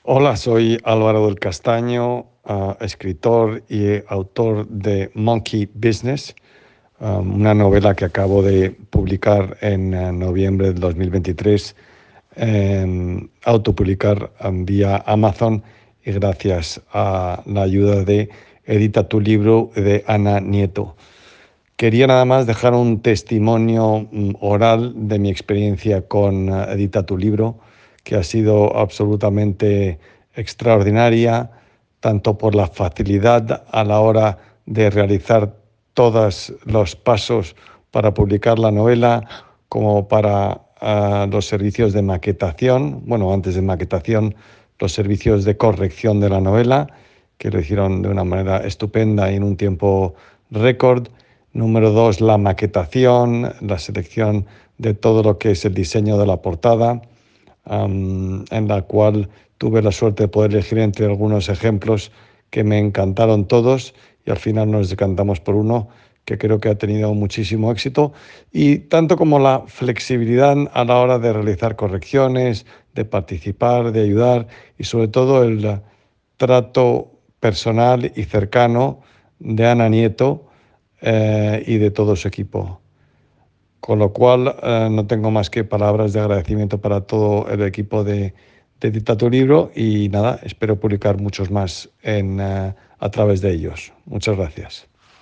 Hola, soy Álvaro del Castaño, escritor y autor de Monkey Business, una novela que acabo de publicar en noviembre del 2023, autopublicar vía Amazon y gracias a la ayuda de Edita tu libro de Ana Nieto. Quería nada más dejar un testimonio oral de mi experiencia con Edita tu libro, que ha sido absolutamente extraordinaria, tanto por la facilidad a la hora de realizar todos los pasos para publicar la novela, como para los servicios de maquetación, bueno, antes de maquetación, los servicios de corrección de la novela, que lo hicieron de una manera estupenda y en un tiempo récord. Número dos, la maquetación, la selección de todo lo que es el diseño de la portada, en la cual tuve la suerte de poder elegir entre algunos ejemplos que me encantaron todos y al final nos decantamos por uno que creo que ha tenido muchísimo éxito, y tanto como la flexibilidad a la hora de realizar correcciones, de participar, de ayudar y sobre todo el trato personal y cercano de Ana Nieto y de todo su equipo. Con lo cual, no tengo más que palabras de agradecimiento para todo el equipo de Edita tu libro y nada, espero publicar muchos más a través de ellos. Muchas gracias.